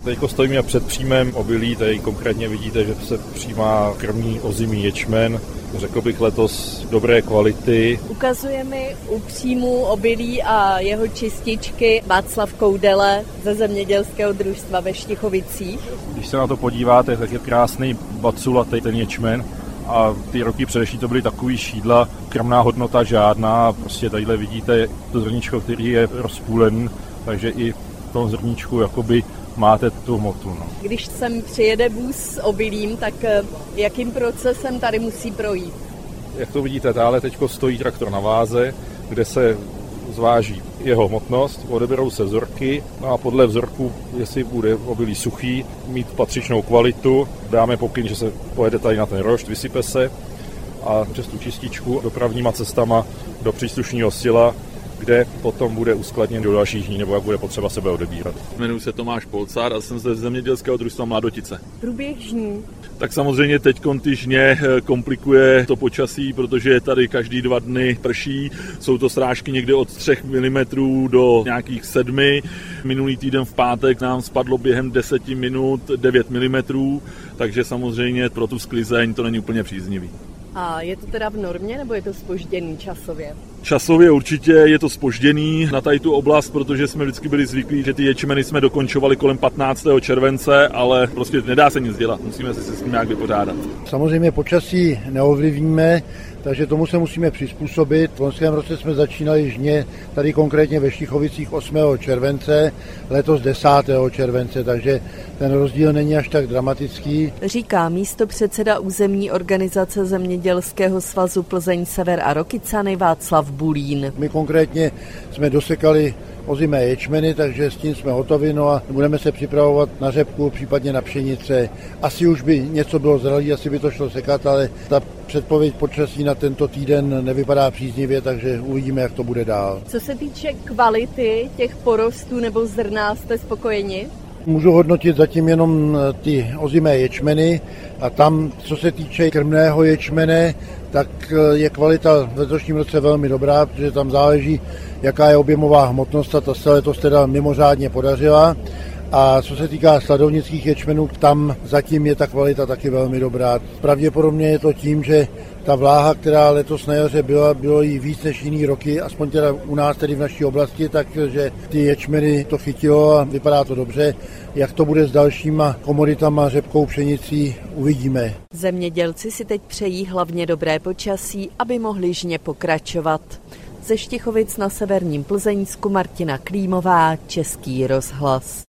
Teď stojíme před příjmem obilí, tady konkrétně vidíte, že se přijímá krmný ozimý ječmen, řekl bych letos dobré kvality. Ukazuje mi u příjmu obilí a jeho čističky Václav Koudele ze zemědělského družstva ve Štichovicích. Když se na to podíváte, tak je krásný baculatý ten ječmen a ty roky předešlý to byly takový šídla, krmná hodnota žádná, prostě tadyhle vidíte to zrníčko, který je rozpůlený, takže i v tom zrníčku jakoby máte tu hmotu. No. Když sem přijede vůz s obilím, tak jakým procesem tady musí projít? Jak to vidíte, tále teď stojí traktor na váze, kde se zváží jeho hmotnost, odeberou se vzorky, no a podle vzorku, jestli bude obilí suchý, mít patřičnou kvalitu, dáme pokyn, že se pojede tady na ten rošt, vysype se a přes tu čističku dopravníma cestama do příslušného sila, kde potom bude uskladněn do dalších dní, nebo jak bude potřeba sebe odebírat. Jmenuji se Tomáš Polcár a jsem ze zemědělského družstva Mladotice. Průběh žní. Tak samozřejmě teď ty žně komplikuje to počasí, protože tady každý 2 dny prší. Jsou to srážky někde od 3 mm do nějakých 7. Minulý týden v pátek nám spadlo během 10 minut 9 mm, takže samozřejmě pro tu sklizeň to není úplně příznivý. A je to teda v normě, nebo je to zpožděný časově? Časově určitě je to zpožděný na tady tu oblast, protože jsme vždycky byli zvyklí, že ty ječmeny jsme dokončovali kolem 15. července, ale prostě nedá se nic dělat, musíme se s tím nějak vypořádat. Samozřejmě počasí neovlivníme, takže tomu se musíme přizpůsobit. V loňském roce jsme začínali žně tady konkrétně ve Štichovicích 8. července, letos 10. července, takže ten rozdíl není až tak dramatický. Říká místopředseda územní organizace Zemědělského svazu Plzeň Sever a Rokycany Václav Bulín. My konkrétně jsme dosekali ozimé ječmeny, takže s tím jsme hotovi, no a budeme se připravovat na řepku, případně na pšenice. Asi už by něco bylo zralé, asi by to šlo sekat, ale ta předpověď počasí na tento týden nevypadá příznivě, takže uvidíme, jak to bude dál. Co se týče kvality těch porostů nebo zrna, jste spokojeni? Můžu hodnotit zatím jenom ty ozimé ječmeny a tam, co se týče krmného ječmene, tak je kvalita v letošním roce velmi dobrá, protože tam záleží, jaká je objemová hmotnost a ta se letos teda mimořádně podařila. A co se týká sladovnických ječmenů, tam zatím je ta kvalita taky velmi dobrá. Pravděpodobně je to tím, že ta vláha, která letos na jaře bylo jí víc než jiný roky, aspoň teda u nás, tedy v naší oblasti, takže ty ječmeny to chytilo a vypadá to dobře. Jak to bude s dalšíma komoditama, řepkou, pšenicí, uvidíme. Zemědělci si teď přejí hlavně dobré počasí, aby mohli žně pokračovat. Ze Štichovic na severním Plzeňsku Martina Klímová, Český rozhlas.